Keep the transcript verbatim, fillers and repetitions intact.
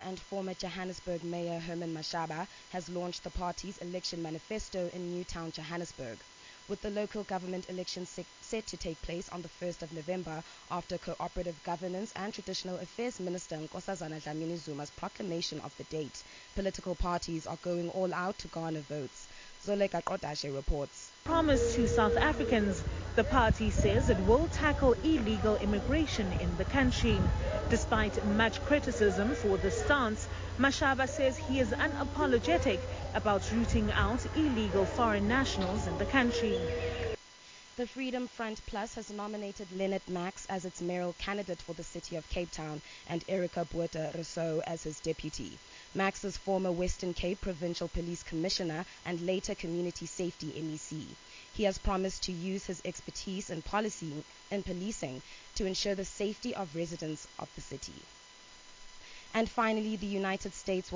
and former Johannesburg Mayor Herman Mashaba has launched the party's election manifesto in Newtown, Johannesburg. With the local government elections set to take place on the first of November after Cooperative Governance and Traditional Affairs Minister Nkosazana Dlamini-Zuma's proclamation of the date, political parties are going all out to garner votes. Zoleka Kodashe reports. Promise to South Africans, the party says it will tackle illegal immigration in the country. Despite much criticism for the stance, Mashaba says he is unapologetic about rooting out illegal foreign nationals in the country. The Freedom Front Plus has nominated Leonard Max as its mayoral candidate for the city of Cape Town and Erica Botha Rousseau as his deputy. Max is former Western Cape Provincial Police Commissioner and later Community Safety M E C. He has promised to use his expertise in policy in policing to ensure the safety of residents of the city. And finally, the United States will